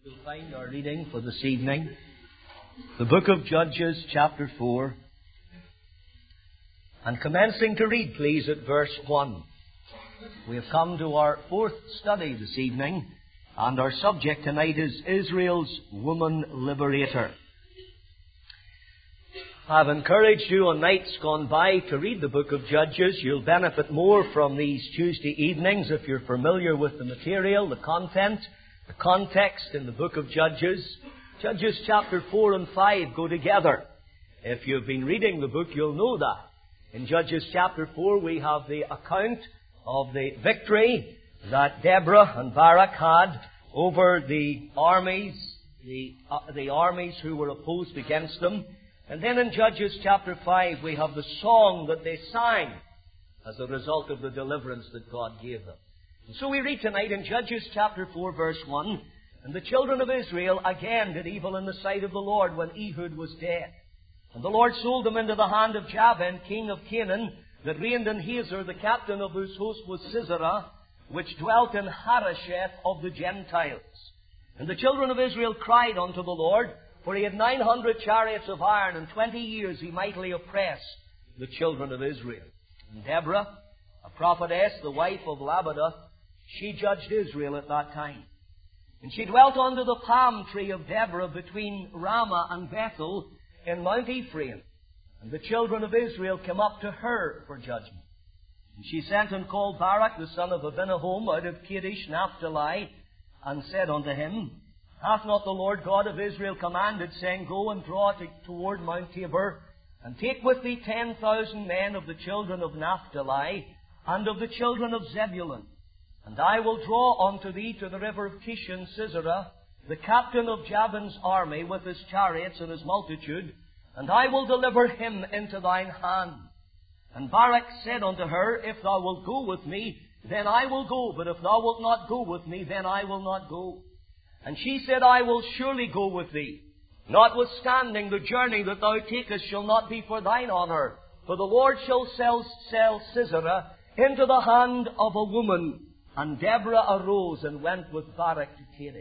You'll find our reading for this evening, the book of Judges, chapter 4. And commencing to read, please, at verse 1. We have come to our fourth study this evening, and our subject tonight is Israel's Woman Liberator. I've encouraged you on nights gone by to read the book of Judges. You'll benefit more from these Tuesday evenings if you're familiar with the material, the content, the context in the book of Judges. Judges chapter 4 and 5 go together. If you've been reading the book, you'll know that. In Judges chapter 4, we have the account of the victory that Deborah and Barak had over the armies, the armies who were opposed against them. And then in Judges chapter 5, we have the song that they sang as a result of the deliverance that God gave them. And so we read tonight in Judges chapter 4, verse 1, "And the children of Israel again did evil in the sight of the Lord when Ehud was dead. And the Lord sold them into the hand of Jabin, king of Canaan, that reigned in Hazor, the captain of whose host was Sisera, which dwelt in Harosheth of the Gentiles. And the children of Israel cried unto the Lord, for he had 900 chariots of iron, and 20 years he mightily oppressed the children of Israel. And Deborah, a prophetess, the wife of Lapidoth, she judged Israel at that time. And she dwelt under the palm tree of Deborah between Ramah and Bethel in Mount Ephraim. And the children of Israel came up to her for judgment. And she sent and called Barak, the son of Abinoam, out of Kadesh Naphtali, and said unto him, Hath not the Lord God of Israel commanded, saying, Go and draw toward Mount Tabor, and take with thee 10,000 men of the children of Naphtali, and of the children of Zebulun. And I will draw unto thee to the river of Kishon Sisera, the captain of Jabin's army, with his chariots and his multitude, and I will deliver him into thine hand. And Barak said unto her, If thou wilt go with me, then I will go, but if thou wilt not go with me, then I will not go. And she said, I will surely go with thee. Notwithstanding, the journey that thou takest shall not be for thine honour, for the Lord shall sell Sisera into the hand of a woman. And Deborah arose and went with Barak to Kadesh.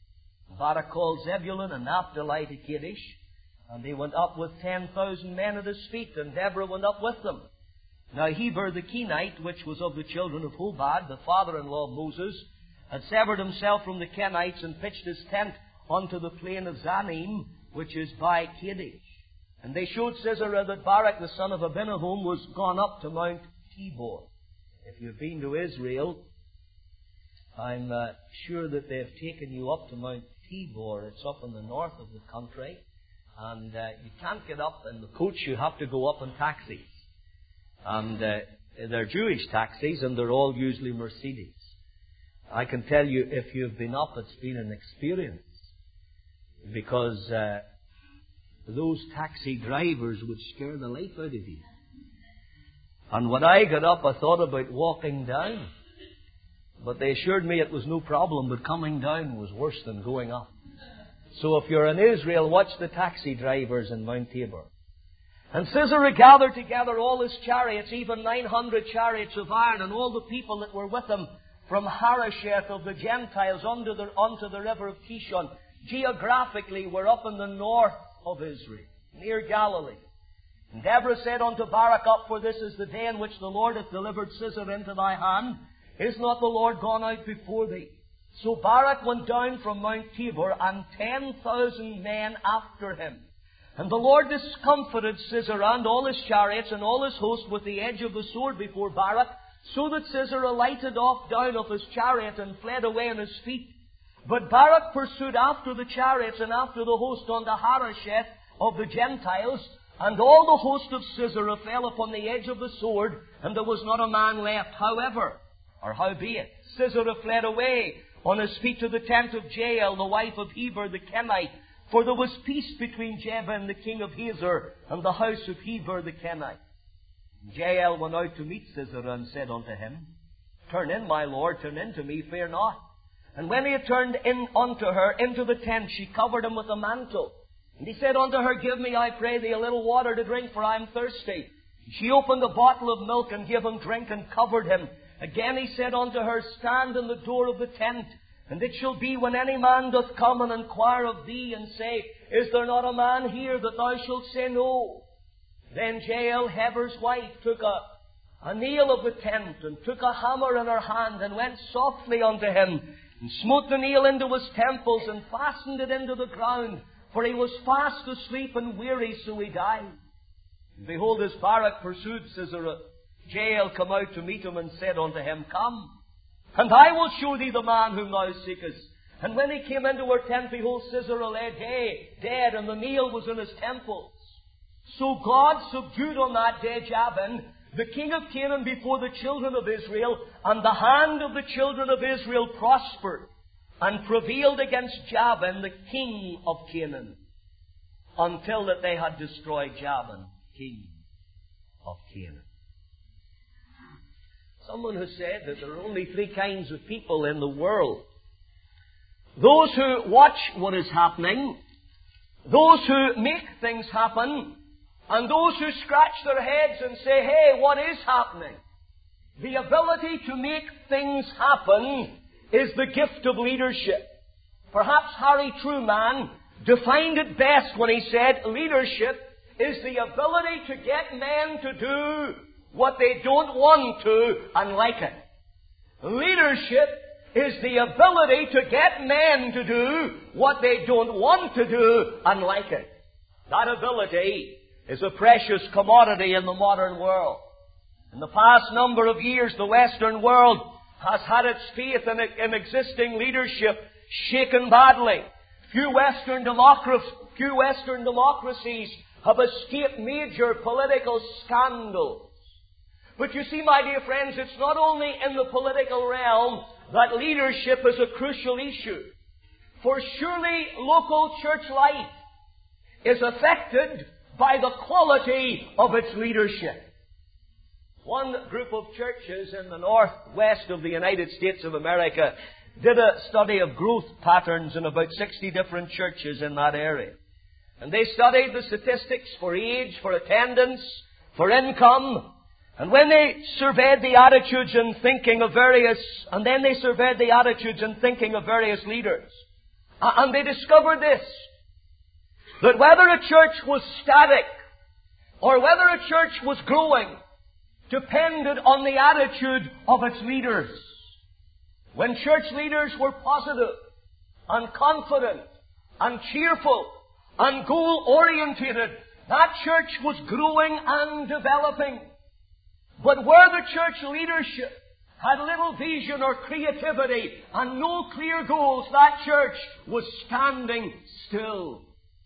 Barak called Zebulun and Naphtali to Kadesh, and they went up with 10,000 men at his feet, and Deborah went up with them. Now Heber the Kenite, which was of the children of Hobab, the father-in-law of Moses, had severed himself from the Kenites and pitched his tent unto the plain of Zanim, which is by Kadesh. And they showed Sisera that Barak the son of Abinoam was gone up to Mount Tabor. If you've been to Israel, I'm sure that they've taken you up to Mount Tabor. It's up in the north of the country. And you can't get up in the coach. You have to go up in taxis. And they're Jewish taxis, and they're all usually Mercedes. I can tell you, if you've been up, it's been an experience. Because those taxi drivers would scare the life out of you. And when I got up, I thought about walking down. But they assured me it was no problem, but coming down was worse than going up. So if you're in Israel, watch the taxi drivers in Mount Tabor. And Sisera gathered together all his chariots, even 900 chariots of iron, and all the people that were with him from Harosheth of the Gentiles unto the river of Kishon. Geographically, we're up in the north of Israel, near Galilee. And Deborah said unto Barak, Up, for this is the day in which the Lord hath delivered Sisera into thy hand. Is not the Lord gone out before thee? So Barak went down from Mount Tabor, and 10,000 men after him. And the Lord discomfited Sisera and all his chariots and all his host with the edge of the sword before Barak, so that Sisera lighted off down of his chariot and fled away on his feet. But Barak pursued after the chariots and after the host unto Harosheth of the Gentiles, and all the host of Sisera fell upon the edge of the sword, and there was not a man left. Howbeit, Sisera fled away on his feet to the tent of Jael, the wife of Heber the Kenite, for there was peace between Jabin the king of Hazor and the house of Heber the Kenite. Jael went out to meet Sisera and said unto him, Turn in, my lord, turn in to me, fear not. And when he had turned in unto her into the tent, she covered him with a mantle. And he said unto her, Give me, I pray thee, a little water to drink, for I am thirsty. She opened a bottle of milk and gave him drink and covered him. Again he said unto her, Stand in the door of the tent. And it shall be when any man doth come and inquire of thee, and say, Is there not a man here, that thou shalt say no? Then Jael, Heber's wife, took a nail of the tent, and took a hammer in her hand, and went softly unto him, and smote the nail into his temples, and fastened it into the ground, for he was fast asleep and weary, so he died. And behold, as Barak pursued Sisera, Jael come out to meet him, and said unto him, Come, and I will show thee the man whom thou seekest. And when he came into her tent, behold, Sisera lay dead, and the nail was in his temples. So God subdued on that day Jabin, the king of Canaan, before the children of Israel, and the hand of the children of Israel prospered, and prevailed against Jabin, the king of Canaan, until that they had destroyed Jabin, king of Canaan. Someone has said that there are only three kinds of people in the world. Those who watch what is happening, those who make things happen, and those who scratch their heads and say, Hey, what is happening? The ability to make things happen is the gift of leadership. Perhaps Harry Truman defined it best when he said, leadership is the ability to get men to do what they don't want to and like it. Leadership is the ability to get men to do what they don't want to do and like it. That ability is a precious commodity in the modern world. In the past number of years, the Western world has had its faith in existing leadership shaken badly. Few Western democracies have escaped major political scandals. But you see, my dear friends, it's not only in the political realm that leadership is a crucial issue. For surely local church life is affected by the quality of its leadership. One group of churches in the northwest of the United States of America did a study of growth patterns in about 60 different churches in that area. And they studied the statistics for age, for attendance, for income. And when they surveyed the attitudes and thinking of various leaders, and they discovered this, that whether a church was static or whether a church was growing depended on the attitude of its leaders. When church leaders were positive and confident and cheerful and goal-orientated, that church was growing and developing. But where the church leadership had little vision or creativity and no clear goals, that church was standing still.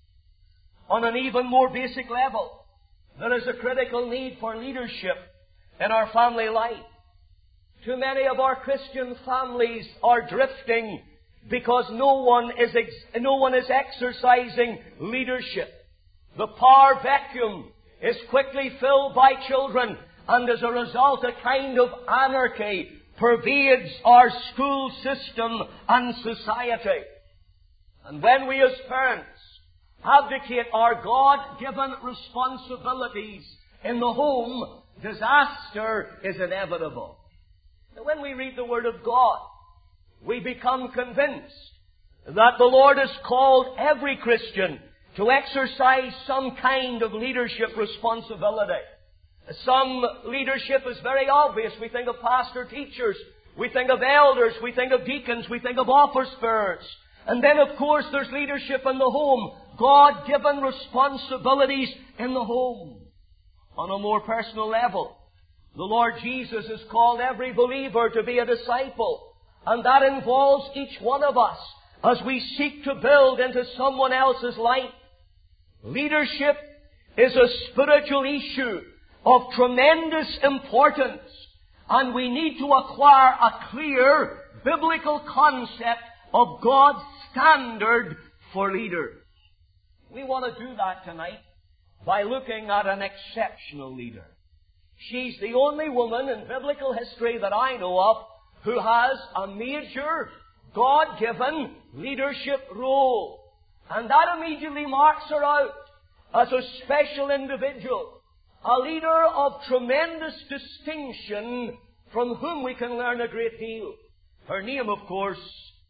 On an even more basic level, there is a critical need for leadership in our family life. Too many of our Christian families are drifting because no one is exercising leadership. The power vacuum is quickly filled by children, and as a result, a kind of anarchy pervades our school system and society. And when we as parents abdicate our God-given responsibilities in the home, disaster is inevitable. Now, when we read the Word of God, we become convinced that the Lord has called every Christian to exercise some kind of leadership responsibility. Some leadership is very obvious. We think of pastor teachers, we think of elders, we think of deacons, we think of office bearers. And then, of course, there's leadership in the home. God-given responsibilities in the home. On a more personal level, the Lord Jesus has called every believer to be a disciple. And that involves each one of us as we seek to build into someone else's life. Leadership is a spiritual issue of tremendous importance. And we need to acquire a clear biblical concept of God's standard for leaders. We want to do that tonight by looking at an exceptional leader. She's the only woman in biblical history that I know of who has a major God-given leadership role. And that immediately marks her out as a special individual, a leader of tremendous distinction from whom we can learn a great deal. Her name, of course,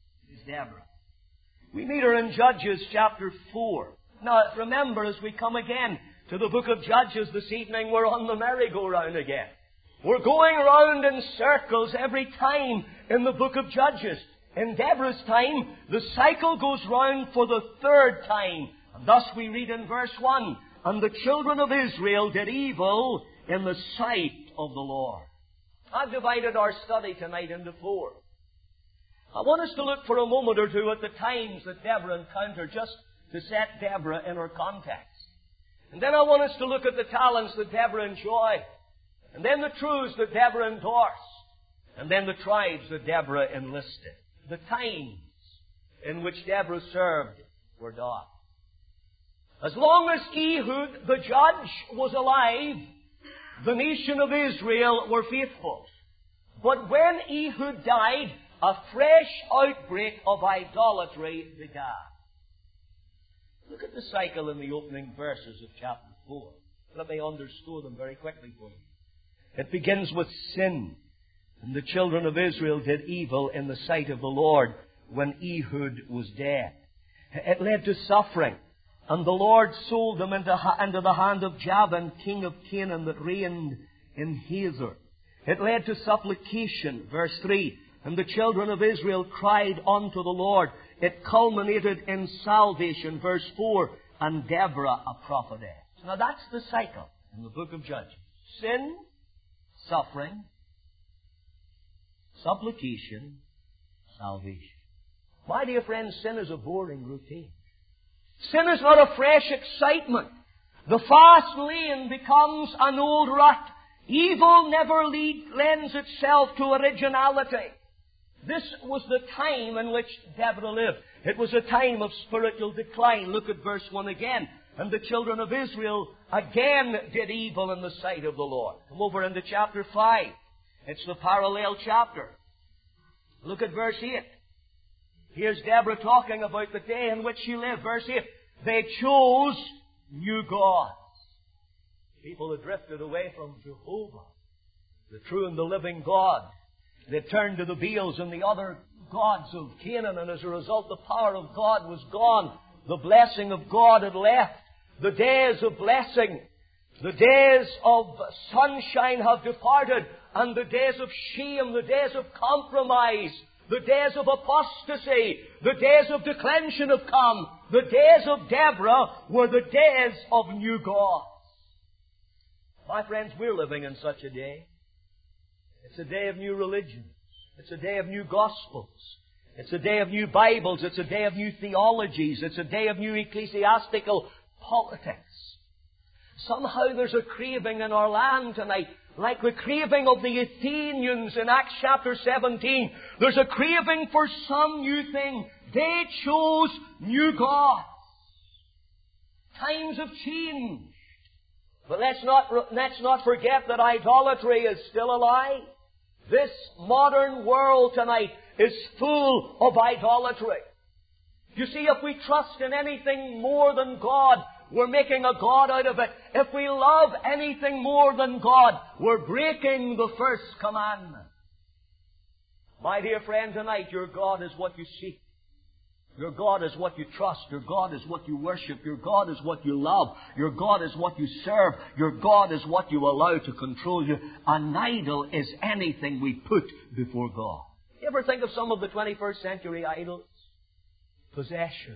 Deborah. We meet her in Judges chapter 4. Now, remember, as we come again to the book of Judges this evening, we're on the merry-go-round again. We're going round in circles every time in the book of Judges. In Deborah's time, the cycle goes round for the third time. And thus we read in verse 1, "And the children of Israel did evil in the sight of the Lord." I've divided our study tonight into 4. I want us to look for a moment or two at the times that Deborah encountered, just to set Deborah in her context. And then I want us to look at the talents that Deborah enjoyed. And then the truths that Deborah endorsed. And then the tribes that Deborah enlisted. The times in which Deborah served were dark. As long as Ehud, the judge, was alive, the nation of Israel were faithful. But when Ehud died, a fresh outbreak of idolatry began. Look at the cycle in the opening verses of chapter 4. Let me underscore them very quickly for you. It begins with sin. And the children of Israel did evil in the sight of the Lord when Ehud was dead. It led to suffering. And the Lord sold them into the hand of Jabin, king of Canaan, that reigned in Hazor. It led to supplication, verse 3. And the children of Israel cried unto the Lord. It culminated in salvation, verse 4. And Deborah a prophetess. Now that's the cycle in the book of Judges. Sin, suffering, supplication, salvation. My dear friends, sin is a boring routine. Sin is not a fresh excitement. The fast lane becomes an old rut. Evil never lends itself to originality. This was the time in which Deborah lived. It was a time of spiritual decline. Look at verse 1 again. And the children of Israel again did evil in the sight of the Lord. Come over into chapter 5. It's the parallel chapter. Look at verse 8. Here's Deborah talking about the day in which she lived. Verse 8. They chose new gods. People had drifted away from Jehovah, the true and the living God. They turned to the Baals and the other gods of Canaan, and as a result the power of God was gone. The blessing of God had left. The days of blessing, the days of sunshine have departed, and the days of shame, the days of compromise, the days of apostasy, the days of declension have come. The days of Deborah were the days of new gods. My friends, we're living in such a day. It's a day of new religions. It's a day of new gospels. It's a day of new Bibles. It's a day of new theologies. It's a day of new ecclesiastical politics. Somehow there's a craving in our land tonight, like the craving of the Athenians in Acts chapter 17. There's a craving for some new thing. They chose new gods. Times have changed. But let's not forget that idolatry is still alive. This modern world tonight is full of idolatry. You see, if we trust in anything more than God, we're making a God out of it. If we love anything more than God, we're breaking the first commandment. My dear friend, tonight your God is what you seek. Your God is what you trust. Your God is what you worship. Your God is what you love. Your God is what you serve. Your God is what you allow to control you. An idol is anything we put before God. You ever think of some of the 21st century idols? Possession.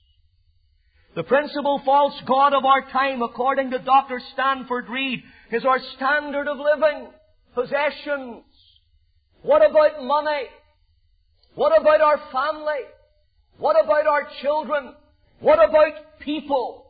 The principal false god of our time, according to Dr. Stanford Reed, is our standard of living. Possessions. What about money? What about our family? What about our children? What about people?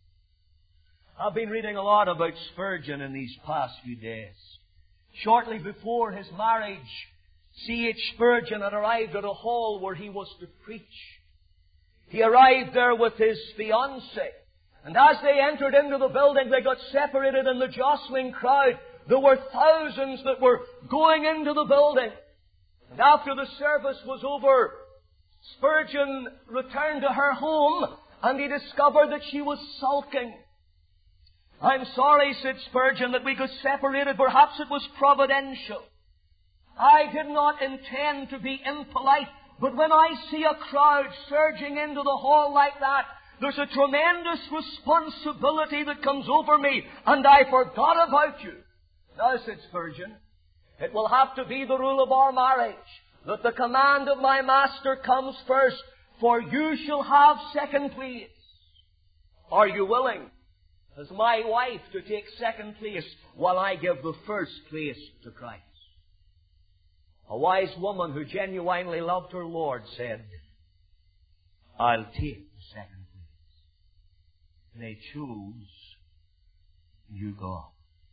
I've been reading a lot about Spurgeon in these past few days. Shortly before his marriage, C.H. Spurgeon had arrived at a hall where he was to preach. He arrived there with his fiancée. And as they entered into the building, they got separated in the jostling crowd. There were thousands that were going into the building. And after the service was over, Spurgeon returned to her home, and he discovered that she was sulking. I'm sorry, said Spurgeon, that we got separated. Perhaps it was providential. I did not intend to be impolite, But when I see a crowd surging into the hall like that, there's a tremendous responsibility that comes over me, and I forgot about you. Now, said Spurgeon, it will have to be the rule of our marriage, that the command of my master comes first, for you shall have second place. Are you willing, as my wife, to take second place while I give the first place to Christ? A wise woman who genuinely loved her Lord said, I'll take the second place. They chose you, God.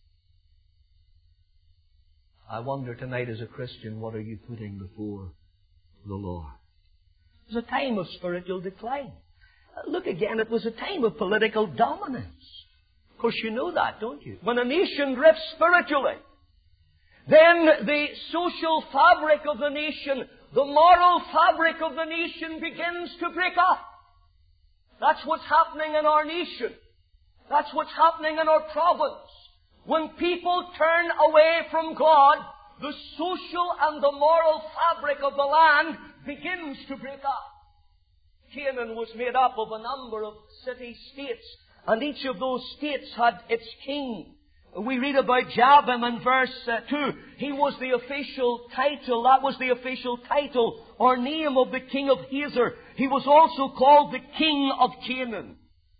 I wonder tonight as a Christian, what are you putting before the Lord? It was a time of spiritual decline. Look again, it was a time of political dominance. Of course, you know that, don't you? When a nation drifts spiritually, then the social fabric of the nation, the moral fabric of the nation begins to break up. That's what's happening in our nation. That's what's happening in our province. When people turn away from God, the social and the moral fabric of the land begins to break up. Canaan was made up of a number of city-states, and each of those states had its king. We read about Jabin in verse 2. He was the official title. That was the official title or name of the king of Hazor. He was also called the king of Canaan.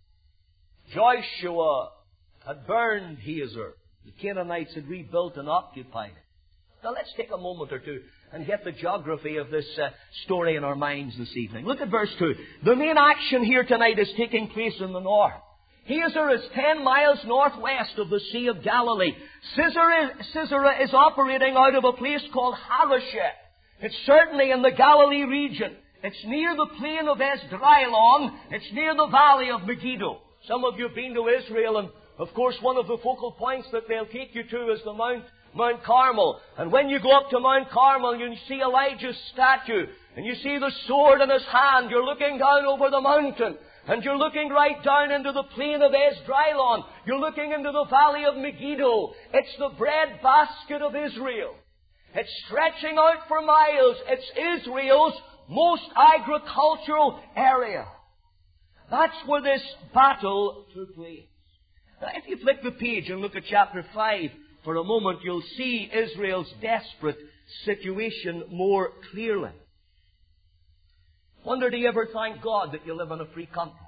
Joshua had burned Hazor. The Canaanites had rebuilt and occupied it. Now let's take a moment or two and get the geography of this story in our minds this evening. Look at verse 2. The main action here tonight is taking place in the north. Hazor is 10 miles northwest of the Sea of Galilee. Sisera is operating out of a place called Harosheth. It's certainly in the Galilee region. It's near the plain of Esdraelon. It's near the valley of Megiddo. Some of you have been to Israel, and of course one of the focal points that they'll take you to is the Mount Carmel. And when you go up to Mount Carmel, you see Elijah's statue, and you see the sword in his hand. You're looking down over the mountain, and you're looking right down into the plain of Esdraelon. You're looking into the valley of Megiddo. It's the bread basket of Israel. It's stretching out for miles. It's Israel's most agricultural area. That's where this battle took place. Now, if you flip the page and look at chapter 5 for a moment, you'll see Israel's desperate situation more clearly. Wonder, do you ever thank God that you live in a free country?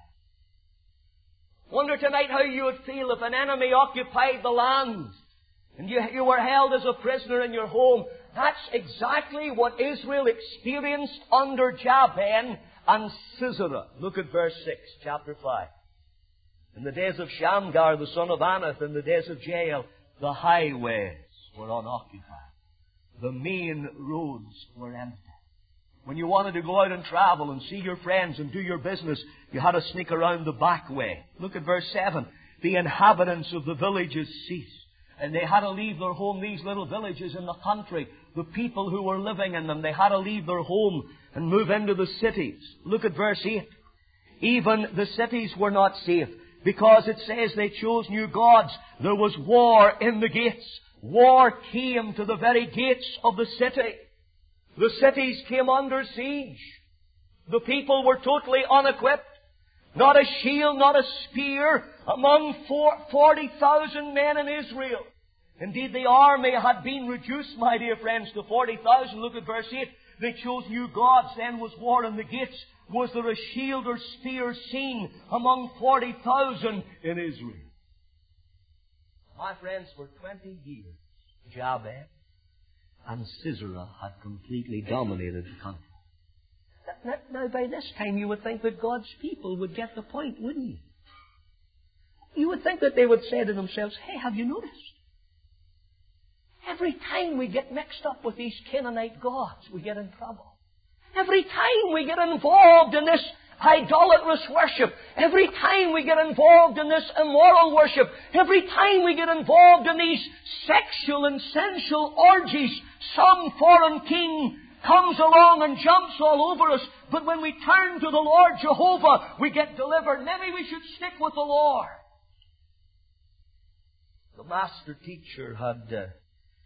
Wonder tonight how you would feel if an enemy occupied the land and you were held as a prisoner in your home. That's exactly what Israel experienced under Jabin and Sisera. Look at verse 6, chapter 5. In the days of Shamgar, the son of Anath, in the days of Jael, the highways were unoccupied. The main roads were empty. When you wanted to go out and travel and see your friends and do your business, you had to sneak around the back way. Look at verse 7. The inhabitants of the villages ceased, and they had to leave their home. These little villages in the country, the people who were living in them, they had to leave their home and move into the cities. Look at verse 8. Even the cities were not safe, because it says they chose new gods. There was war in the gates. War came to the very gates of the city. The cities came under siege. The people were totally unequipped. Not a shield, not a spear among 40,000 men in Israel. Indeed, the army had been reduced, my dear friends, to 40,000. Look at verse 8. They chose new gods. Then was war in the gates. Was there a shield or spear seen among 40,000 in Israel? My friends, for 20 years, Jabin and Sisera had completely dominated the country. Now, by this time, you would think that God's people would get the point, wouldn't you? You would think that they would say to themselves, hey, have you noticed? Every time we get mixed up with these Canaanite gods, we get in trouble. Every time we get involved in this idolatrous worship, every time we get involved in this immoral worship, every time we get involved in these sexual and sensual orgies, some foreign king comes along and jumps all over us. But when we turn to the Lord Jehovah, we get delivered. Maybe we should stick with the Lord. The master teacher had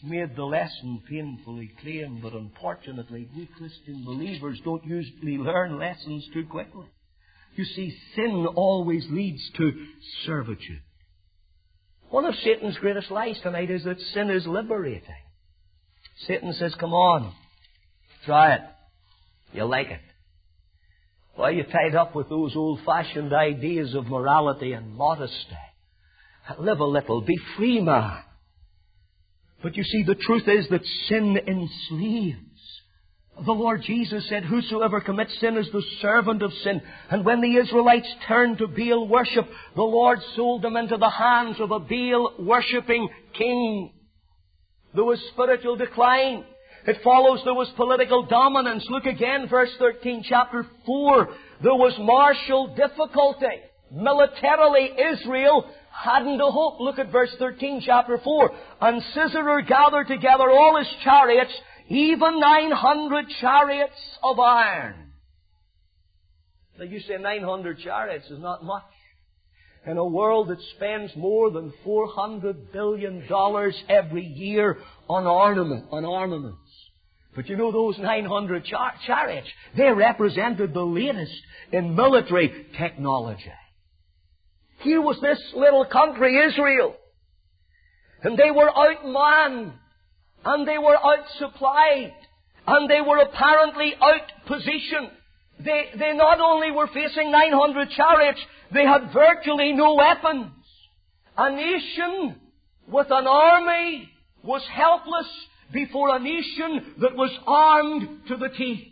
made the lesson painfully plain, but unfortunately, we Christian believers don't usually learn lessons too quickly. You see, sin always leads to servitude. One of Satan's greatest lies tonight is that sin is liberating. Satan says, come on, try it. You'll like it. Why are you tied up with those old-fashioned ideas of morality and modesty? Live a little, be free, man. But you see, the truth is that sin enslaves. The Lord Jesus said, whosoever commits sin is the servant of sin. And when the Israelites turned to Baal worship, the Lord sold them into the hands of a Baal-worshipping king. There was spiritual decline. It follows there was political dominance. Look again, verse 13, chapter 4. There was martial difficulty. Militarily, Israel hadn't a hope. Look at verse 13, chapter 4. And Sisera gathered together all his chariots, even 900 chariots of iron. Now you say 900 chariots is not much. In a world that spends more than $400 billion every year on armaments. But you know those 900 chariots, they represented the latest in military technology. Here was this little country, Israel. And they were outmanned. And they were outsupplied. And they were apparently outpositioned. They not only were facing 900 chariots, they had virtually no weapons. A nation with an army was helpless before a nation that was armed to the teeth.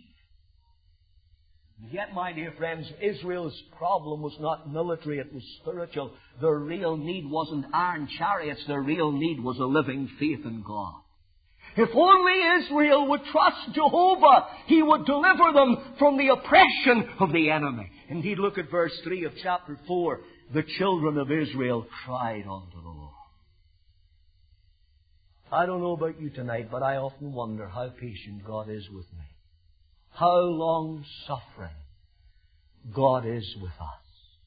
Yet, my dear friends, Israel's problem was not military, it was spiritual. Their real need wasn't iron chariots, their real need was a living faith in God. If only Israel would trust Jehovah, He would deliver them from the oppression of the enemy. Indeed, look at verse 3 of chapter 4. The children of Israel cried unto the Lord. I don't know about you tonight, but I often wonder how patient God is with me. How long-suffering God is with us.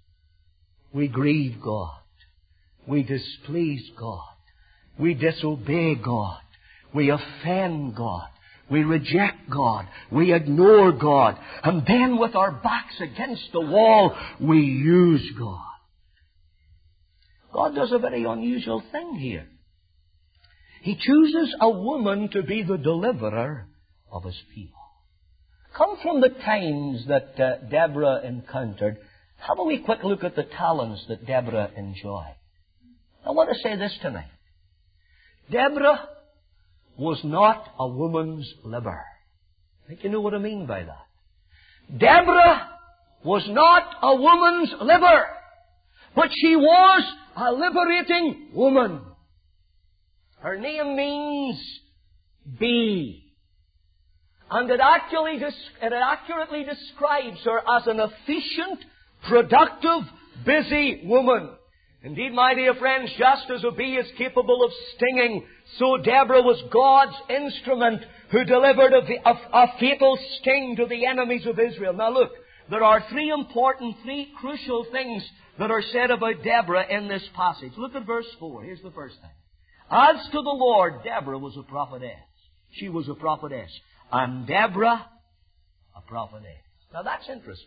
We grieve God. We displease God. We disobey God. We offend God. We reject God. We ignore God. And then with our backs against the wall, we use God. God does a very unusual thing here. He chooses a woman to be the deliverer of His people. Come from the times that Deborah encountered, have a wee quick look at the talents that Deborah enjoyed. I want to say this tonight. Deborah was not a woman's liver. I think you know what I mean by that. Deborah was not a woman's liver, but she was a liberating woman. Her name means bee. And it accurately describes her as an efficient, productive, busy woman. Indeed, my dear friends, just as a bee is capable of stinging, so Deborah was God's instrument who delivered a fatal sting to the enemies of Israel. Now look, there are three crucial things that are said about Deborah in this passage. Look at verse 4. Here's the first thing. As to the Lord, Deborah was a prophetess. She was a prophetess. And Deborah, a prophetess. Now that's interesting.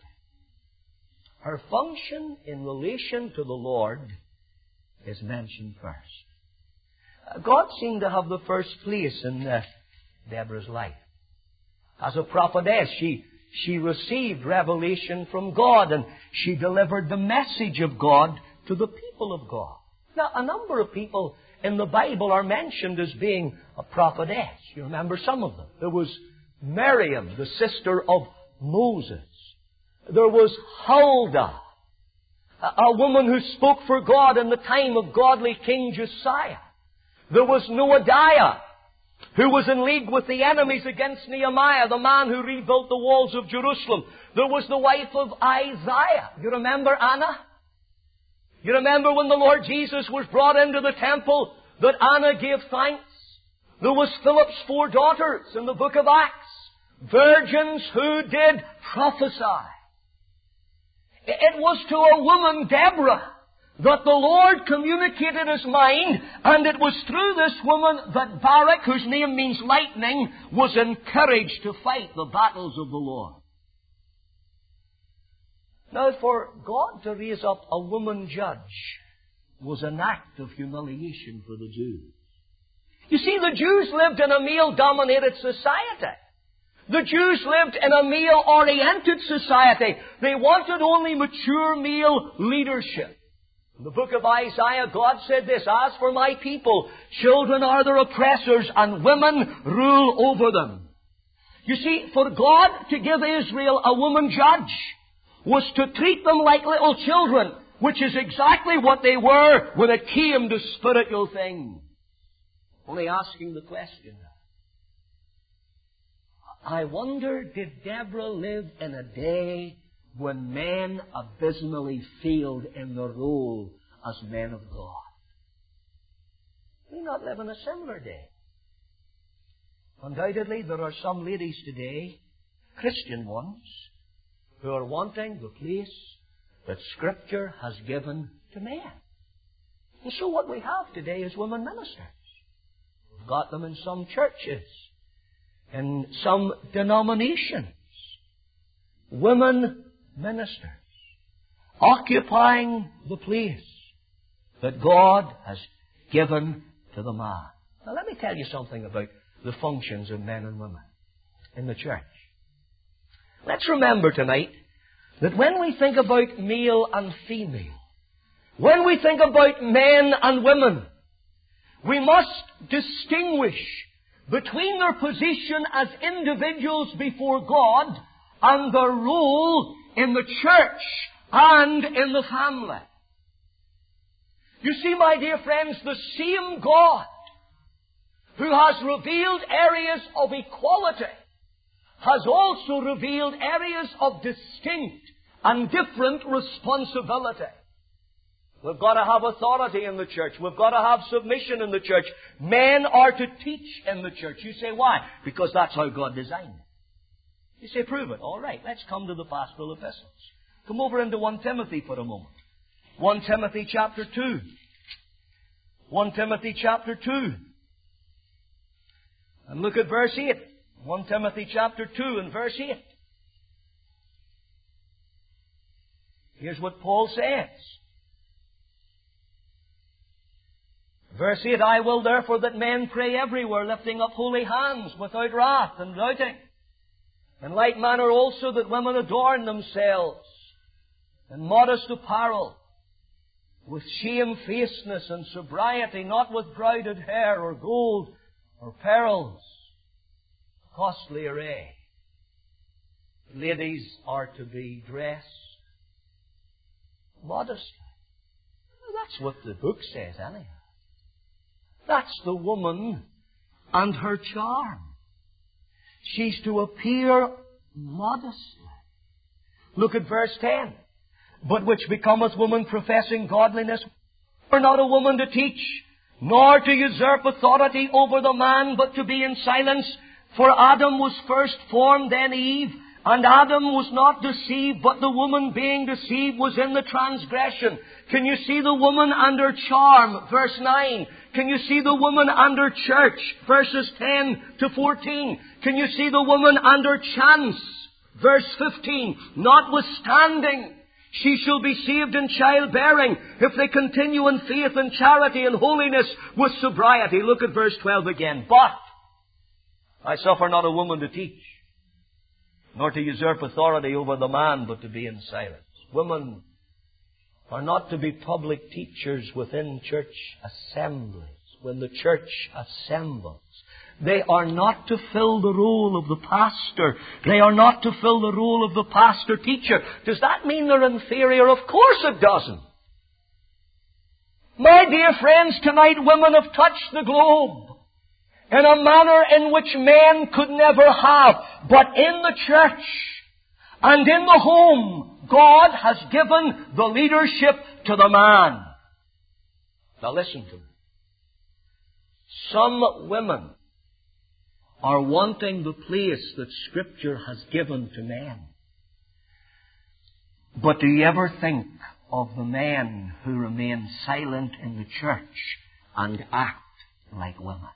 Her function in relation to the Lord is mentioned first. God seemed to have the first place in Deborah's life. As a prophetess, she received revelation from God, and she delivered the message of God to the people of God. Now, a number of people in the Bible are mentioned as being a prophetess. You remember some of them. There was Miriam, the sister of Moses. There was Huldah, a woman who spoke for God in the time of godly King Josiah. There was Noadiah, who was in league with the enemies against Nehemiah, the man who rebuilt the walls of Jerusalem. There was the wife of Isaiah. You remember Anna? You remember when the Lord Jesus was brought into the temple that Anna gave thanks? There was Philip's 4 daughters in the book of Acts. Virgins who did prophesy. It was to a woman, Deborah, that the Lord communicated His mind, and it was through this woman that Barak, whose name means lightning, was encouraged to fight the battles of the Lord. Now, for God to raise up a woman judge was an act of humiliation for the Jews. You see, the Jews lived in a male-dominated society. The Jews lived in a male-oriented society. They wanted only mature male leadership. In the book of Isaiah, God said this, "As for my people, children are their oppressors, and women rule over them." You see, for God to give Israel a woman judge was to treat them like little children, which is exactly what they were when it came to spiritual things. Only asking the question, I wonder, did Deborah live in a day when men abysmally failed in their role as men of God? We not live in a similar day. Undoubtedly, there are some ladies today, Christian ones, who are wanting the place that Scripture has given to men. And so what we have today is women ministers. We've got them in some churches, in some denominations. Women ministers, occupying the place that God has given to the man. Now let me tell you something about the functions of men and women in the church. Let's remember tonight that when we think about male and female, when we think about men and women, we must distinguish between their position as individuals before God and their role in the church and in the family. You see, my dear friends, the same God who has revealed areas of equality has also revealed areas of distinct and different responsibility. We've got to have authority in the church. We've got to have submission in the church. Men are to teach in the church. You say, why? Because that's how God designed it. You say, prove it. All right, let's come to the pastoral epistles. Come over into 1 Timothy for a moment. 1 Timothy chapter 2. 1 Timothy chapter 2. And look at verse 8. 1 Timothy chapter 2 and verse 8. Here's what Paul says. Verse 8, "I will therefore that men pray everywhere, lifting up holy hands, without wrath and doubting. In like manner also that women adorn themselves in modest apparel, with shamefacedness and sobriety, not with broided hair or gold or pearls, costly array." Ladies are to be dressed modestly. That's what the book says anyhow. That's the woman and her charm. She's to appear modestly. Look at verse 10. "But which becometh woman professing godliness, for not a woman to teach, nor to usurp authority over the man, but to be in silence. For Adam was first formed, then Eve. And Adam was not deceived, but the woman being deceived was in the transgression." Can you see the woman and her charm? Verse 9. Can you see the woman and her church? Verses 10 to 14. Can you see the woman and her chance? Verse 15. "Notwithstanding, she shall be saved in childbearing, if they continue in faith and charity and holiness with sobriety." Look at verse 12 again. "But I suffer not a woman to teach, nor to usurp authority over the man, but to be in silence." Women are not to be public teachers within church assemblies. When the church assembles, they are not to fill the role of the pastor. They are not to fill the role of the pastor-teacher. Does that mean they're inferior? Of course it doesn't. My dear friends, tonight women have touched the globe in a manner in which men could never have. But in the church and in the home, God has given the leadership to the man. Now listen to me. Some women are wanting the place that Scripture has given to men. But do you ever think of the men who remain silent in the church and act like women.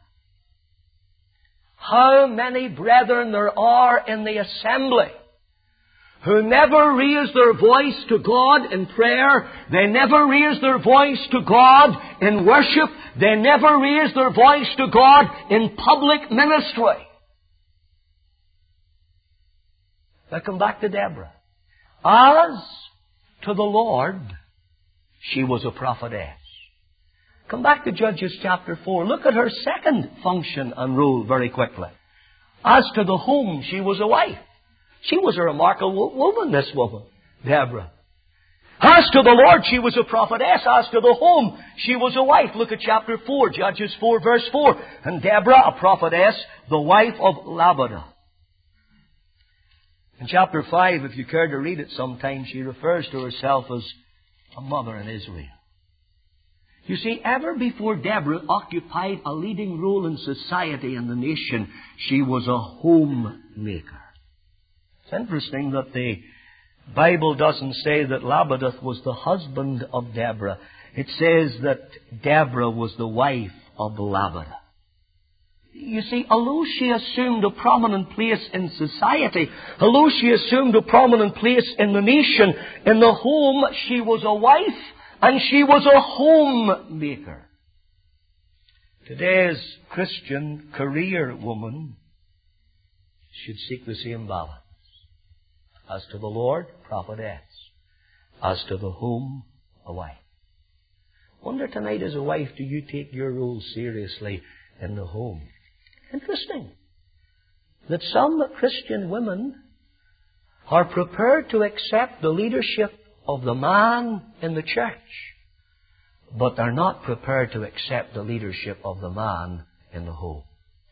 How many brethren there are in the assembly who never raise their voice to God in prayer. They never raise their voice to God in worship. They never raise their voice to God in public ministry. Now come back to Deborah. As to the Lord, she was a prophetess. Come back to Judges chapter 4. Look at her second function and role very quickly. As to the home, she was a wife. She was a remarkable woman, this woman, Deborah. As to the Lord, she was a prophetess. As to the home, she was a wife. Look at chapter 4, Judges 4, verse 4. And Deborah, a prophetess, the wife of Lapidoth. In chapter 5, if you care to read it sometime, she refers to herself as a mother in Israel. You see, ever before Deborah occupied a leading role in society and the nation, she was a homemaker. It's interesting that the Bible doesn't say that Lapidoth was the husband of Deborah. It says that Deborah was the wife of Lapidoth. You see, although she assumed a prominent place in society, although she assumed a prominent place in the nation, in the home, she was a wife and she was a homemaker. Today's Christian career woman should seek the same balance. As to the Lord, prophetess. As to the home, a wife. Wonder tonight as a wife, do you take your role seriously in the home? Interesting that some Christian women are prepared to accept the leadership of the man in the church, but are not prepared to accept the leadership of the man in the home.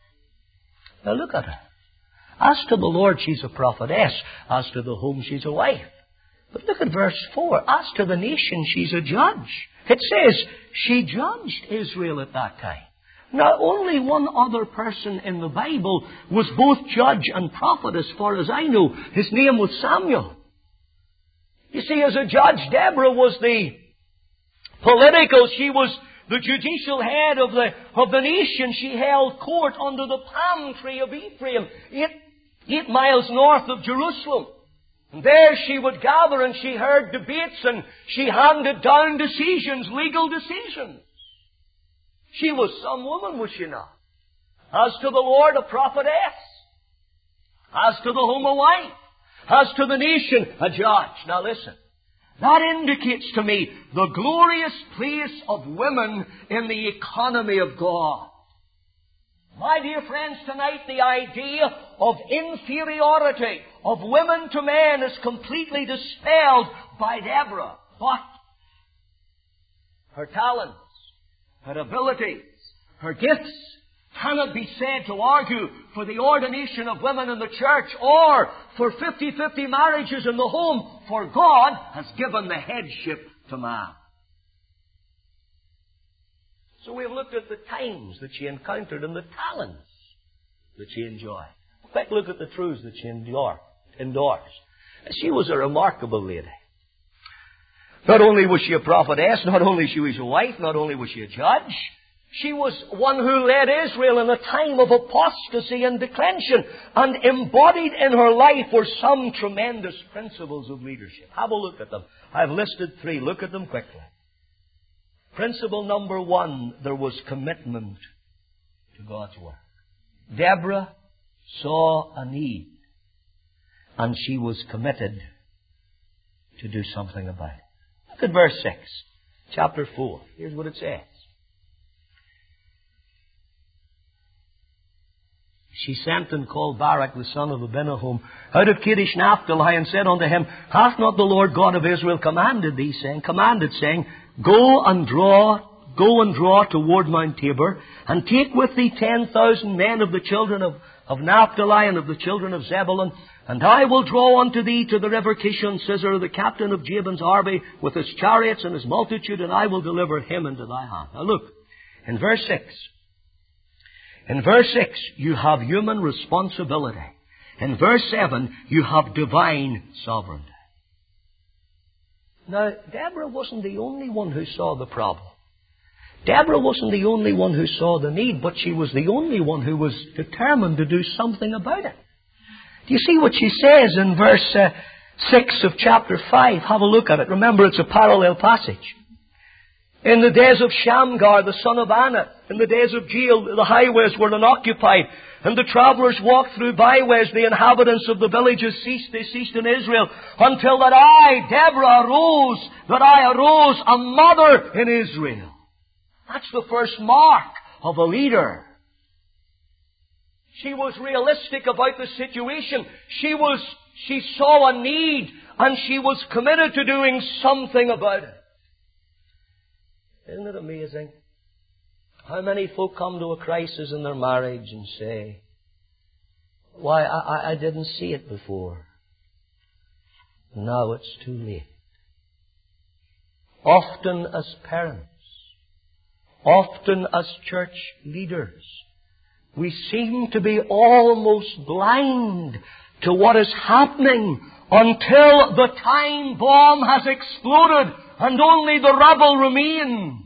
Now look at her. As to the Lord, she's a prophetess. As to the home, she's a wife. But look at verse 4. As to the nation, she's a judge. It says she judged Israel at that time. Now, only one other person in the Bible was both judge and prophet, as far as I know. His name was Samuel. You see, as a judge, Deborah was the political, she was the judicial head of the nation. She held court under the palm tree of Ephraim, 8 miles north of Jerusalem. And there she would gather and she heard debates and she handed down decisions, legal decisions. She was some woman, was she not? As to the Lord, a prophetess. As to the home, a wife. As to the nation, a judge. Now listen. That indicates to me the glorious place of women in the economy of God. My dear friends, tonight the idea of inferiority of women to men is completely dispelled by Deborah. But her talents, her abilities, her gifts cannot be said to argue for the ordination of women in the church or for 50-50 marriages in the home, for God has given the headship to man. So we've looked at the times that she encountered and the talents that she enjoyed. In fact, look at the truths that she endorsed. She was a remarkable lady. Not only was she a prophetess, not only she was a wife, not only was she a judge, she was one who led Israel in a time of apostasy and declension, and embodied in her life were some tremendous principles of leadership. Have a look at them. I've listed 3. Look at them quickly. Principle number 1, there was commitment to God's work. Deborah saw a need, and she was committed to do something about it. Look at verse 6, chapter 4. Here's what it says. She sent and called Barak, the son of Abinoam, out of Kadesh Naphtali, and said unto him, Hath not the Lord God of Israel commanded, saying, Go and draw toward Mount Tabor, and take with thee 10,000 men of the children of Naphtali and of the children of Zebulun, and I will draw unto thee to the river Kishon Sisera, the captain of Jabin's army, with his chariots and his multitude, and I will deliver him into thy hand. Now look, in verse 6. In verse 6, you have human responsibility. In verse 7, you have divine sovereignty. Now, Deborah wasn't the only one who saw the problem. Deborah wasn't the only one who saw the need, but she was the only one who was determined to do something about it. Do you see what she says in verse 6 of chapter 5? Have a look at it. Remember, it's a parallel passage. In the days of Shamgar, the son of Anath, in the days of Jael, the highways were unoccupied, and the travelers walked through byways. The inhabitants of the villages ceased. They ceased in Israel, until that I, Deborah, arose a mother in Israel. That's the first mark of a leader. She was realistic about the situation. She saw a need, and she was committed to doing something about it. Isn't it amazing how many folk come to a crisis in their marriage and say, why, I didn't see it before. Now it's too late. Often as parents, often as church leaders, we seem to be almost blind to what is happening until the time bomb has exploded and only the rubble remains.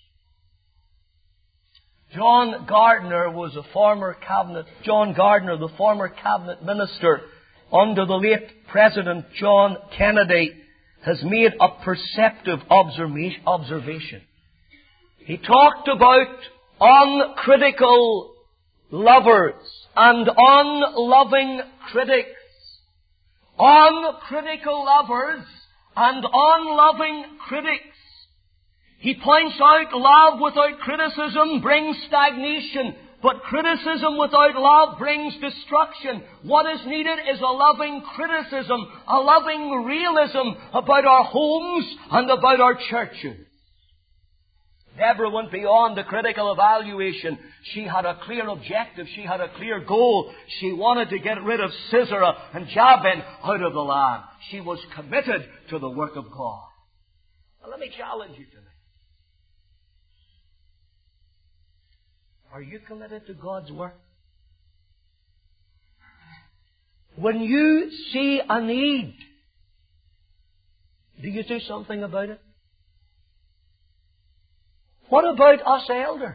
John Gardner, the former cabinet minister under the late President John Kennedy, has made a perceptive observation. He talked about uncritical lovers and unloving critics. Uncritical lovers and unloving critics. He points out love without criticism brings stagnation, but criticism without love brings destruction. What is needed is a loving criticism, a loving realism about our homes and about our churches. Deborah went beyond the critical evaluation. She had a clear objective. She had a clear goal. She wanted to get rid of Sisera and Jabin out of the land. She was committed to the work of God. Now, let me challenge you tonight. Are you committed to God's work? When you see a need, do you do something about it? What about us elders?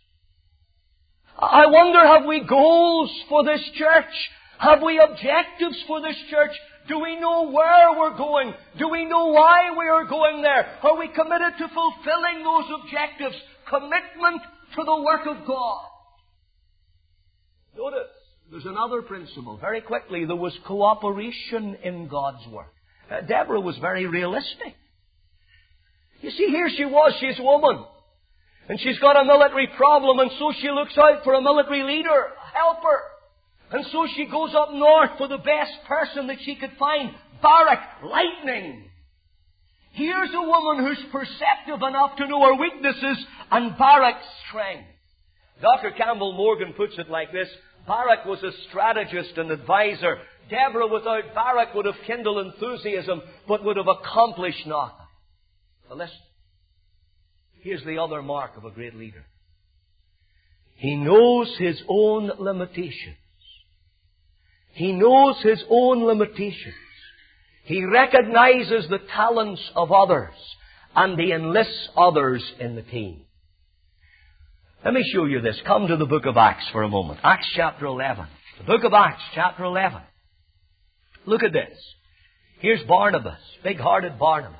I wonder, have we goals for this church? Have we objectives for this church? Do we know where we're going? Do we know why we are going there? Are we committed to fulfilling those objectives? Commitment to the work of God. Notice, there's another principle. Very quickly, there was cooperation in God's work. Deborah was very realistic. You see, here she was, she's a woman. And she's got a military problem, and so she looks out for a military leader, a helper. And so she goes up north for the best person that she could find, Barak, lightning. Here's a woman who's perceptive enough to know her weaknesses and Barak's strength. Dr. Campbell Morgan puts it like this: Barak was a strategist and advisor. Deborah without Barak would have kindled enthusiasm, but would have accomplished nothing. Now listen. Here's the other mark of a great leader. He knows his own limitations. He knows his own limitations. He recognizes the talents of others, and he enlists others in the team. Let me show you this. Come to the book of Acts for a moment. Acts chapter 11. The book of Acts chapter 11. Look at this. Here's Barnabas, big-hearted Barnabas.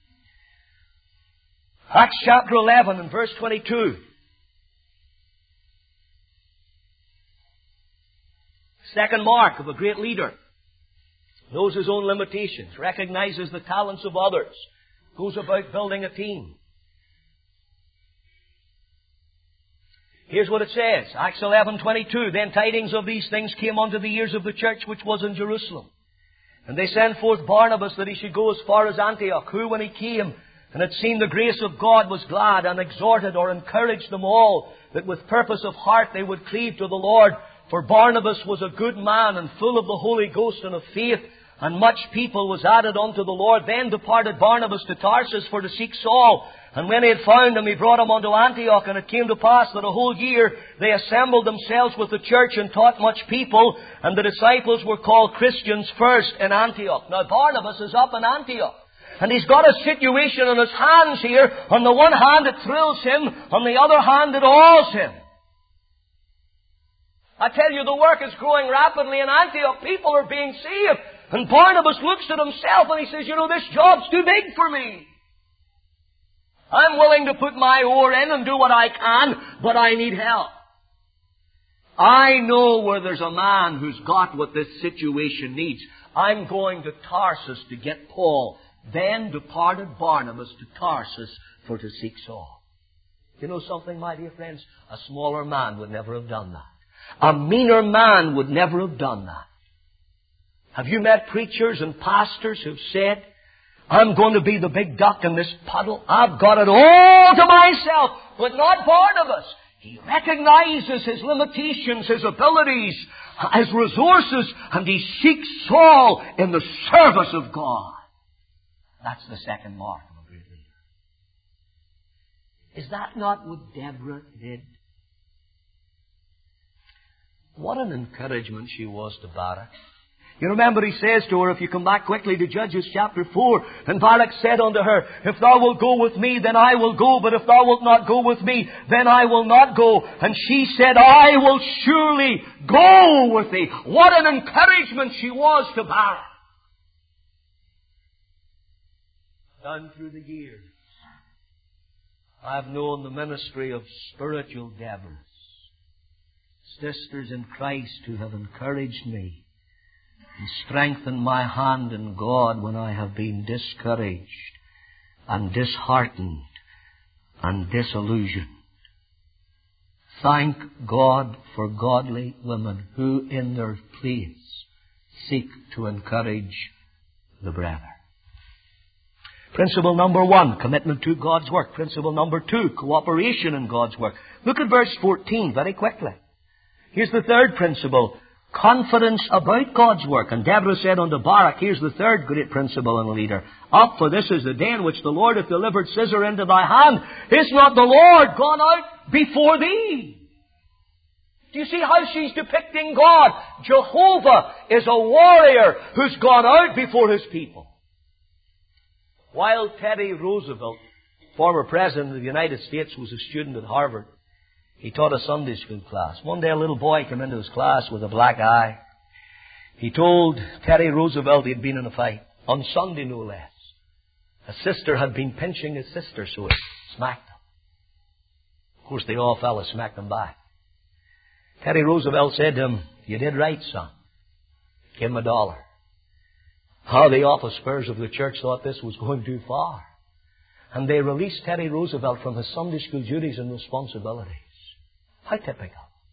Acts chapter 11 and verse 22. Second mark of a great leader. Knows his own limitations, recognizes the talents of others, goes about building a team. Here's what it says. Acts 11:22. Then tidings of these things came unto the ears of the church which was in Jerusalem. And they sent forth Barnabas that he should go as far as Antioch, who when he came and had seen the grace of God was glad, and exhorted or encouraged them all, that with purpose of heart they would cleave to the Lord. For Barnabas was a good man, and full of the Holy Ghost and of faith, and much people was added unto the Lord. Then departed Barnabas to Tarsus for to seek Saul. And when he had found him, he brought him unto Antioch. And it came to pass that a whole year they assembled themselves with the church and taught much people. And the disciples were called Christians first in Antioch. Now Barnabas is up in Antioch. And he's got a situation in his hands here. On the one hand, it thrills him. On the other hand, it awes him. I tell you, the work is growing rapidly in Antioch. People are being saved. And Barnabas looks at himself and he says, you know, this job's too big for me. I'm willing to put my oar in and do what I can, but I need help. I know where there's a man who's got what this situation needs. I'm going to Tarsus to get Paul. Then departed Barnabas to Tarsus for to seek Saul. You know something, my dear friends? A smaller man would never have done that. A meaner man would never have done that. Have you met preachers and pastors who've said, I'm going to be the big duck in this puddle. I've got it all to myself. But not Barnabas. He recognizes his limitations, his abilities, his resources, and he seeks Saul in the service of God. That's the second mark of a great leader. Is that not what Deborah did? What an encouragement she was to Barak. You remember he says to her, if you come back quickly to Judges chapter 4, and Barak said unto her, if thou wilt go with me, then I will go, but if thou wilt not go with me, then I will not go. And she said, I will surely go with thee. What an encouragement she was to Barak. Down through the years, I've known the ministry of spiritual Deborahs, sisters in Christ who have encouraged me and strengthen my hand in God when I have been discouraged and disheartened and disillusioned. Thank God for godly women who in their place seek to encourage the brother. Principle number 1, commitment to God's work. Principle number 2, cooperation in God's work. Look at verse 14 very quickly. Here's the third principle. Confidence about God's work. And Deborah said unto Barak, here's the third great principle in a leader. Up, for this is the day in which the Lord hath delivered Sisera into thy hand. Is not the Lord gone out before thee? Do you see how she's depicting God? Jehovah is a warrior who's gone out before His people. While Teddy Roosevelt, former President of the United States, was a student at Harvard, he taught a Sunday school class. One day a little boy came into his class with a black eye. He told Teddy Roosevelt he'd been in a fight, on Sunday no less. A sister had been pinching his sister, so he smacked him. Of course, they all fell and smacked him back. Teddy Roosevelt said to him, you did right, son. Give him $1. How the office bearers of the church thought this was going too far. And they released Teddy Roosevelt from his Sunday school duties and responsibilities. How typical.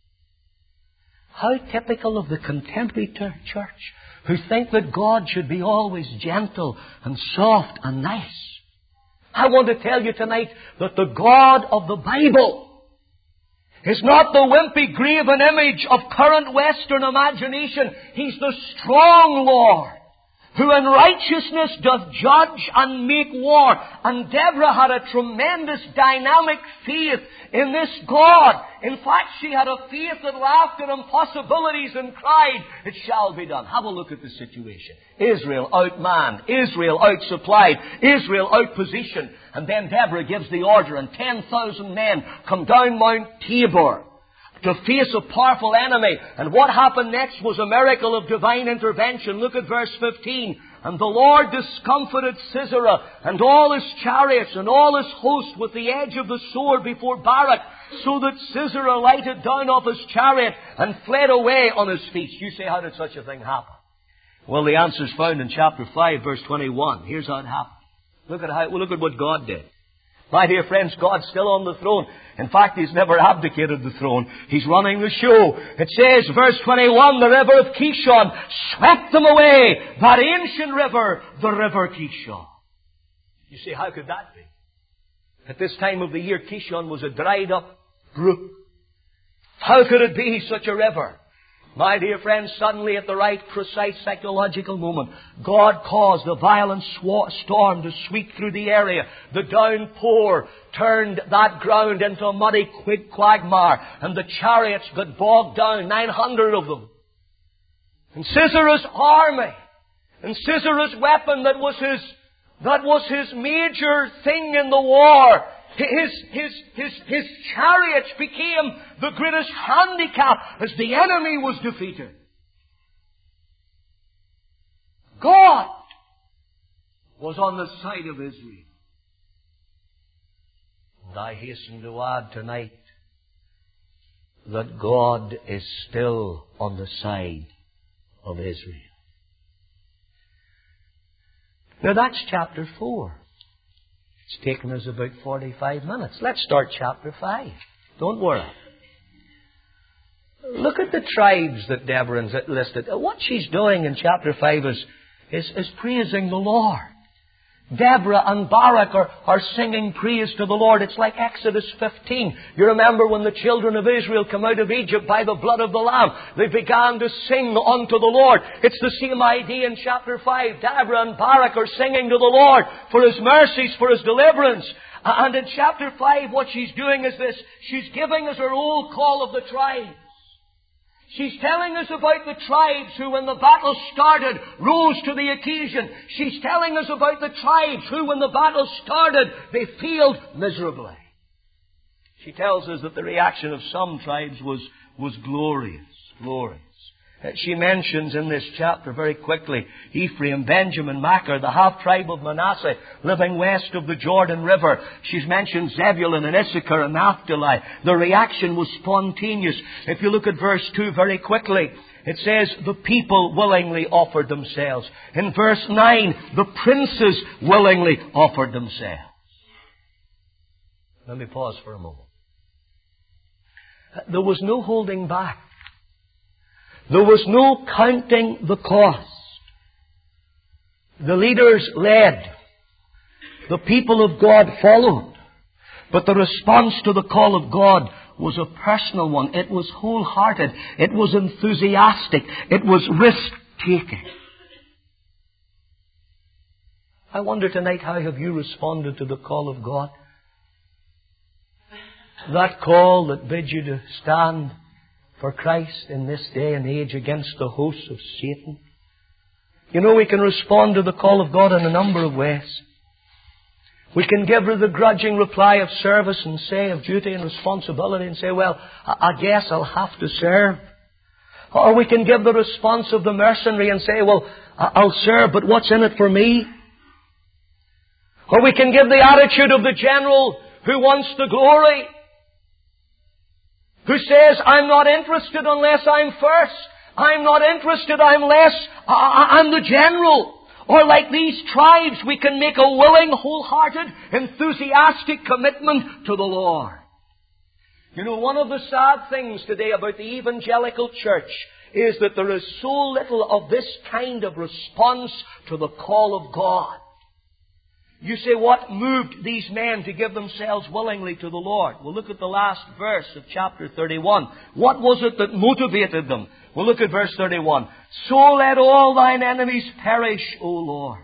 How typical of the contemporary church who think that God should be always gentle and soft and nice. I want to tell you tonight that the God of the Bible is not the wimpy graven image of current Western imagination. He's the strong Lord, who in righteousness doth judge and make war. And Deborah had a tremendous dynamic faith in this God. In fact, she had a faith that laughed at impossibilities and cried, it shall be done. Have a look at the situation. Israel outmanned. Israel outsupplied. Israel outpositioned. And then Deborah gives the order, and 10,000 men come down Mount Tabor to face a powerful enemy. And what happened next was a miracle of divine intervention. Look at verse 15. And the Lord discomfited Sisera and all his chariots and all his host with the edge of the sword before Barak, so that Sisera lighted down off his chariot and fled away on his feet. You say, how did such a thing happen? Well, the answer is found in chapter 5, verse 21. Here's how it happened. Look at what God did. My dear friends, God's still on the throne. In fact, He's never abdicated the throne. He's running the show. It says, verse 21, the river of Kishon swept them away. That ancient river, the river Kishon. You say, how could that be? At this time of the year, Kishon was a dried up brook. How could it be such a river? My dear friends, suddenly at the right precise psychological moment, God caused a violent storm to sweep through the area. The downpour turned that ground into a muddy quagmire, and the chariots got bogged down, 900 of them. And Sisera's army, and Sisera's weapon that was his That was his major thing in the war. His chariots became the greatest handicap as the enemy was defeated. God was on the side of Israel. And I hasten to add tonight that God is still on the side of Israel. Now that's chapter 4. It's taken us about 45 minutes. Let's start chapter 5. Don't worry. Look at the tribes that Deborah's listed. What she's doing in chapter 5 is praising the Lord. Deborah and Barak are singing praise to the Lord. It's like Exodus 15. You remember when the children of Israel come out of Egypt by the blood of the Lamb. They began to sing unto the Lord. It's the same idea in chapter 5. Deborah and Barak are singing to the Lord for His mercies, for His deliverance. And in chapter 5 what she's doing is this. She's giving us her old call of the tribes. She's telling us about the tribes who, when the battle started, rose to the occasion. She's telling us about the tribes who, when the battle started, they failed miserably. She tells us that the reaction of some tribes was glorious. Glorious. She mentions in this chapter very quickly Ephraim, Benjamin, Machir, the half-tribe of Manasseh, living west of the Jordan River. She's mentioned Zebulun and Issachar and Naphtali. The reaction was spontaneous. If you look at verse 2 very quickly, it says, the people willingly offered themselves. In verse 9, the princes willingly offered themselves. Let me pause for a moment. There was no holding back. There was no counting the cost. The leaders led. The people of God followed. But the response to the call of God was a personal one. It was wholehearted. It was enthusiastic. It was risk-taking. I wonder tonight, how have you responded to the call of God? That call that bids you to stand for Christ in this day and age against the hosts of Satan. You know, we can respond to the call of God in a number of ways. We can give her the grudging reply of service and say of duty and responsibility and say, well, I guess I'll have to serve. Or we can give the response of the mercenary and say, well, I'll serve, but what's in it for me? Or we can give the attitude of the general who wants the glory, who says, I'm not interested unless I'm first. I'm not interested unless I'm the general. Or like these tribes, we can make a willing, wholehearted, enthusiastic commitment to the Lord. You know, one of the sad things today about the evangelical church is that there is so little of this kind of response to the call of God. You say, what moved these men to give themselves willingly to the Lord? Well, look at the last verse of chapter 31. What was it that motivated them? Well, look at verse 31. So let all thine enemies perish, O Lord.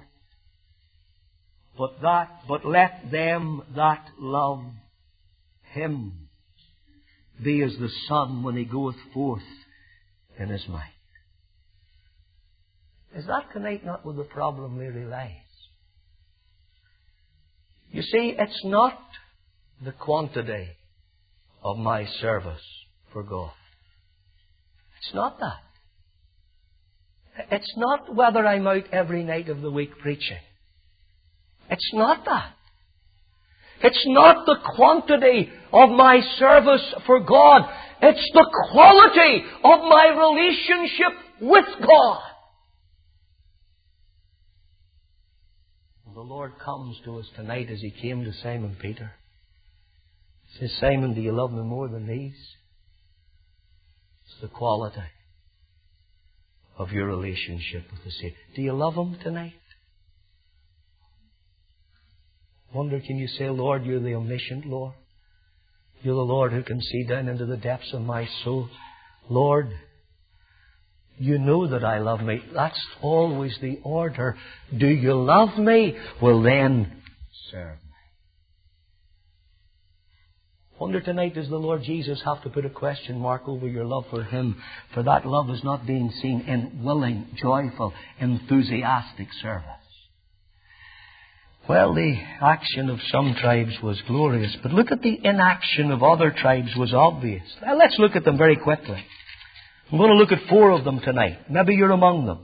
But let them that love Him be as the sun when he goeth forth in his might. Is that tonight not where the problem really lies? You see, it's not the quantity of my service for God. It's not that. It's not whether I'm out every night of the week preaching. It's not that. It's not the quantity of my service for God. It's the quality of my relationship with God. The Lord comes to us tonight as He came to Simon Peter. He says, Simon, do you love me more than these? It's the quality of your relationship with the Savior. Do you love Him tonight? Wonder, can you say, Lord, you're the omniscient Lord. You're the Lord who can see down into the depths of my soul. Lord, you know that I love me. That's always the order. Do you love me? Well then, serve me. Wonder tonight, does the Lord Jesus have to put a question mark over your love for Him? For that love is not being seen in willing, joyful, enthusiastic service. Well, the action of some tribes was glorious, but look at the inaction of other tribes was obvious. Now, let's look at them very quickly. I'm going to look at 4 of them tonight. Maybe you're among them.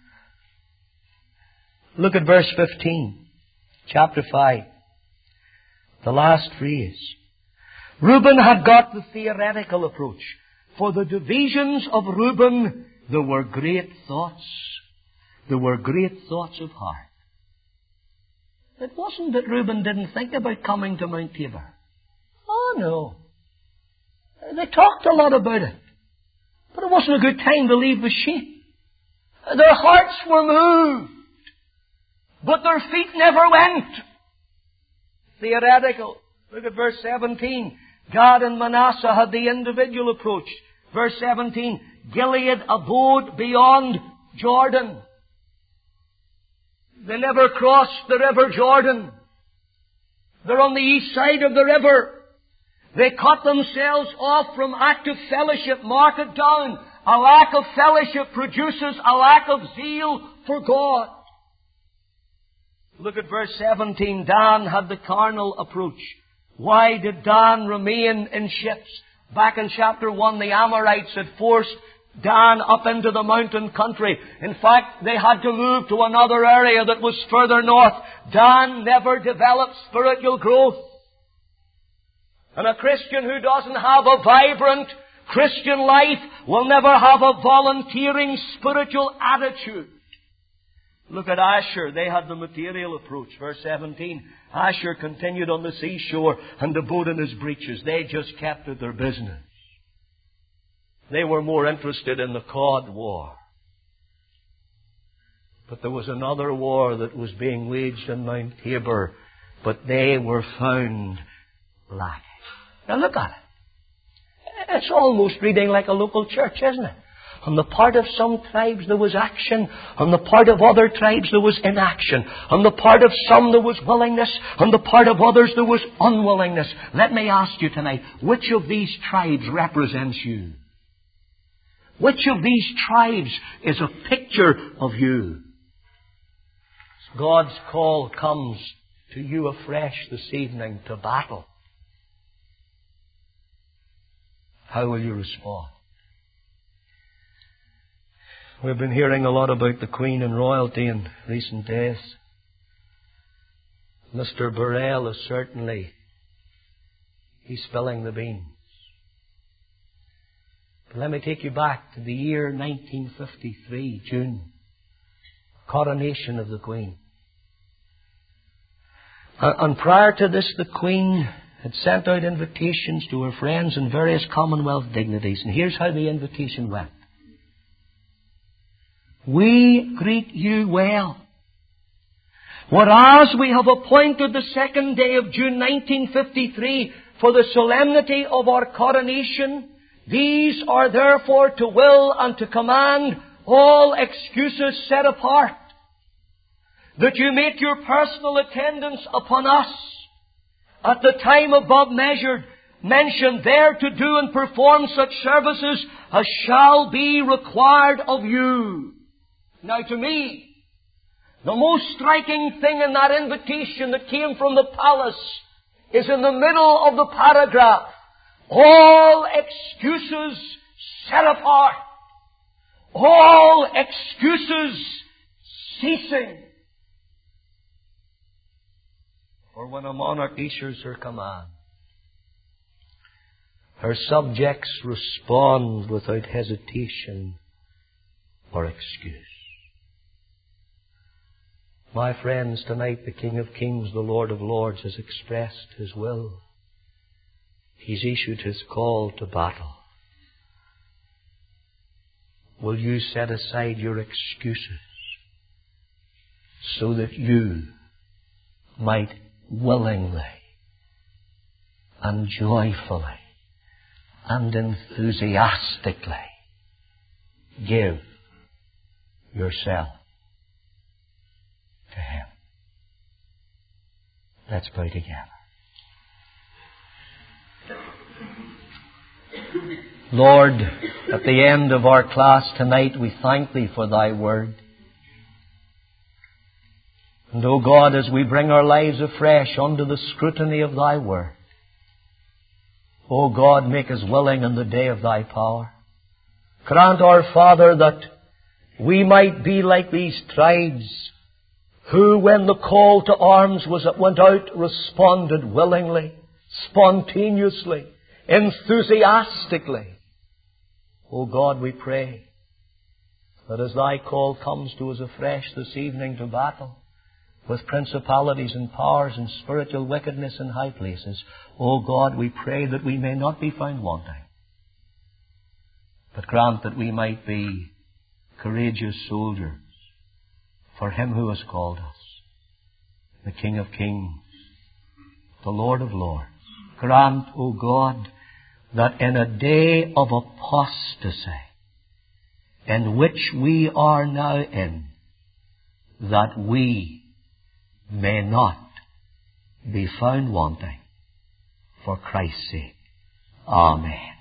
Look at verse 15, chapter 5. The last phrase. Reuben had got the theoretical approach. For the divisions of Reuben, there were great thoughts. There were great thoughts of heart. It wasn't that Reuben didn't think about coming to Mount Tabor. Oh, no. They talked a lot about it. But it wasn't a good time to leave the sheep. Their hearts were moved. But their feet never went. Theoretical. Look at verse 17. Gad and Manasseh had the individual approach. Verse 17. Gilead abode beyond Jordan. They never crossed the river Jordan. They're on the east side of the river. They cut themselves off from active fellowship. Mark it down. A lack of fellowship produces a lack of zeal for God. Look at verse 17. Dan had the carnal approach. Why did Dan remain in ships? Back in chapter 1, the Amorites had forced Dan up into the mountain country. In fact, they had to move to another area that was further north. Dan never developed spiritual growth. And a Christian who doesn't have a vibrant Christian life will never have a volunteering spiritual attitude. Look at Asher. They had the material approach. Verse 17. Asher continued on the seashore and abode in his breeches. They just kept at their business. They were more interested in the cod war. But there was another war that was being waged in Mount Tabor, but they were found lacking. Now look at it. It's almost reading like a local church, isn't it? On the part of some tribes there was action. On the part of other tribes there was inaction. On the part of some there was willingness. On the part of others there was unwillingness. Let me ask you tonight, which of these tribes represents you? Which of these tribes is a picture of you? God's call comes to you afresh this evening to battle. How will you respond? We've been hearing a lot about the Queen and royalty in recent days. Mr. Burrell is certainly, he's spilling the beans. But let me take you back to the year 1953, June. Coronation of the Queen. And prior to this, the Queen had sent out invitations to her friends in various Commonwealth dignities. And here's how the invitation went. We greet you well. Whereas we have appointed the 2nd day of June 1953 for the solemnity of our coronation, these are therefore to will and to command all excuses set apart, that you make your personal attendance upon us at the time above mentioned there to do and perform such services as shall be required of you. Now to me, the most striking thing in that invitation that came from the palace is in the middle of the paragraph. All excuses set apart. All excuses ceasing. For when a monarch issues her command, her subjects respond without hesitation or excuse. My friends, tonight the King of Kings, the Lord of Lords, has expressed His will. He's issued His call to battle. Will you set aside your excuses so that you might willingly and joyfully and enthusiastically give yourself to Him? Let's pray together. Lord, at the end of our class tonight, we thank Thee for Thy Word. And, O God, as we bring our lives afresh under the scrutiny of Thy Word, O God, make us willing in the day of Thy power. Grant, our Father, that we might be like these tribes who, when the call to arms went out, responded willingly, spontaneously, enthusiastically. O God, we pray that as Thy call comes to us afresh this evening to battle with principalities and powers and spiritual wickedness in high places, O God, we pray that we may not be found wanting, but grant that we might be courageous soldiers for Him who has called us, the King of Kings, the Lord of Lords. Grant, O God, that in a day of apostasy, in which we are now in, that we may not be found wanting for Christ's sake. Amen.